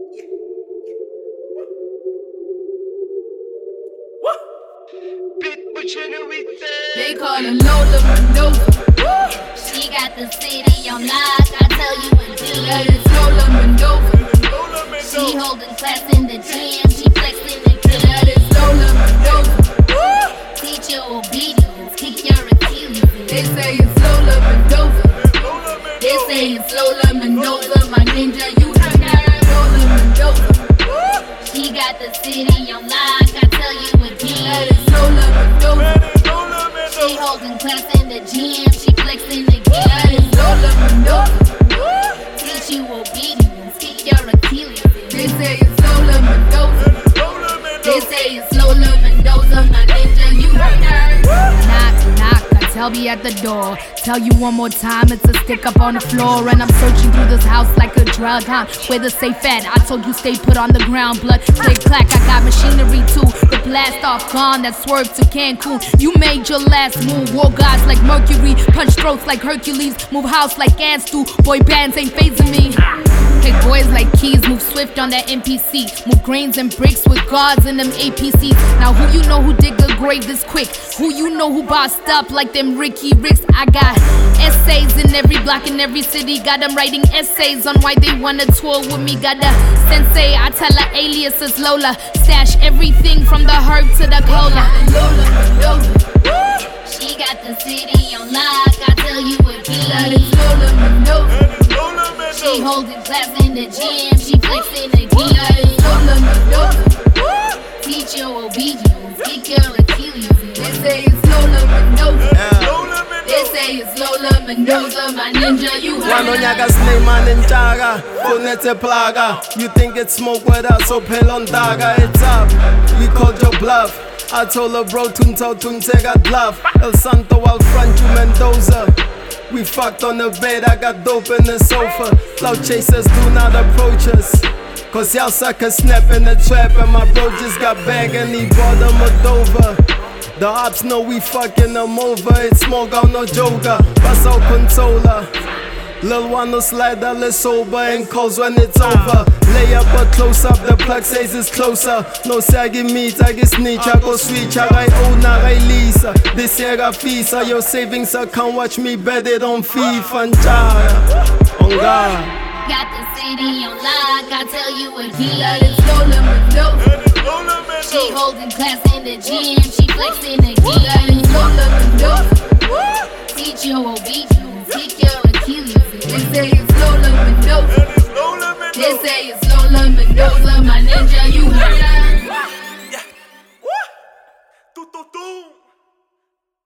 They call her Lola Mendoza. She got the city on lock, I tell you again. That is Lola Mendoza. She holding class in the gym, she flexing the kid. That is Lola Mendoza. Teach your obedience, kick your Achilles. They say it's Lola Mendoza. They say it's Lola Mendoza, my ninja, you heard her. Lola Mendoza. She got the city on lock, I tell you again. That is Lola Mendoza. She holding class in the gym, she flexing the gear. That is Lola Mendoza. Teach you obedience, kick your Achilles. They say it's Lola Mendoza. They say it's Lola Mendoza, my ninja, you heard her. Knock, knock, I tell me at the door. Tell you one more time, it's a stick up on the floor. And I'm searching through this house like a drug hunt. Where the safe at? I told you stay put on the ground. Blood, click, clack, I got machinery too. The blast off gone, that swerved to Cancun. You made your last move, war gods like Mercury. Punch throats like Hercules, move house like ants do. Boy bands ain't phasing me. Take boys like keys, move swift on that NPC. Move grains and bricks with guards in them APCs. Now who you know who dig the grave this quick? Who you know who bossed up like them Ricky Ricks? I got essays in every block in every city. Got them writing essays on why they wanna tour with me. Got the sensei, I tell her alias is Lola. Stash everything from the herb to the cola. Lola, she got the city on lock, I tell you again. That is Lola Mendoza. She holding class in the gym, she flexing the gear. That is Lola Mendoza. Teach your obedience, kick your Achilles. They say it's Lola Mendoza. They say it's Lola Mendoza, my ninja, you heard her. You think it's smoke with us, so pale on daga. It's up, we called your bluff. I told her bro, tunte got bluff. El Santo al front, you Mendoza. We fucked on the bed, I got dope in the sofa. Cloud chasers do not approach us, cause y'all suckers snap in the trap. And my bro just got back and he bought a Moldova. The ops know we fucking them over. It's smoke out no joker, bust out controller. Lil' one no slide that less sober and calls when it's over. Lay up a close up, the plug says it's closer. No say I get meat, I get snitch, I go switch. I write own, I write lease. This year I feast, your savings account, watch me bet it on FIFA and Jara. On God. Got the city on lock, I tell you again. That is Lola Mendoza. She holding class in the gym, she flexing the gear. That is Lola Mendoza. Teach your obedience, kick your Achilles. They say it's Lola Mendoza. They say it's Lola Mendoza, my ninja, you heard her. Tu.